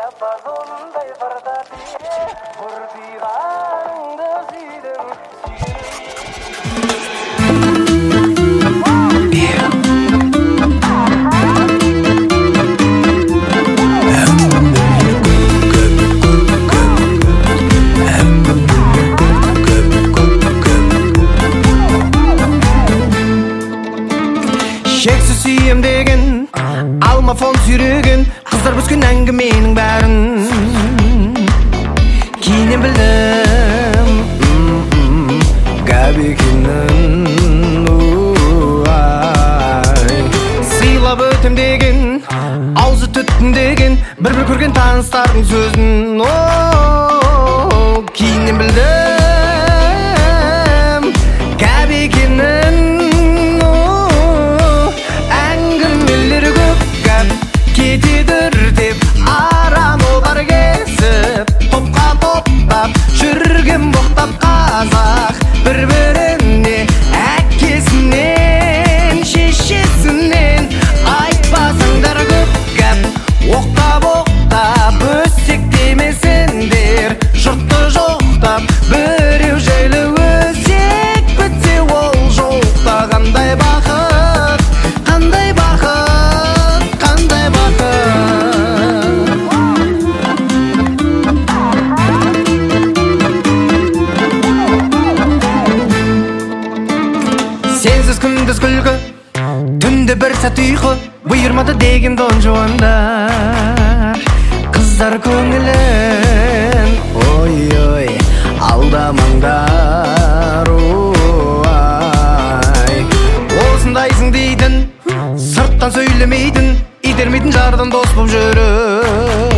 Шексіз сүйем деген алма фон сүйреген қыздар бүскен әңгіменің бәрін кейіннен білдім гәп екенін сыйлап өтем деген аузы түттім деген бір көрген таныстардың сөзін кейіннен білдім гәп екенін кетедір деп арам олар кесіп топқа топтап жүрген боқтап қазақ бір-біріне әкесінен шешесінен айтпасаңдар көп гәп оқтап өсектемесеңдер жұртты жоқтап біреу жайлы өсек бітсе ол жоқта қандай бақыт қандай бақыт сенсіз күндіз күлкі түнде бір сәт ұйқы бұйырмады деген дон жуандар қыздар көңілін ой алдамаңдар осындайсың дейтін сырттан сөйлемейтін итермейтін жардан дос боп жүріп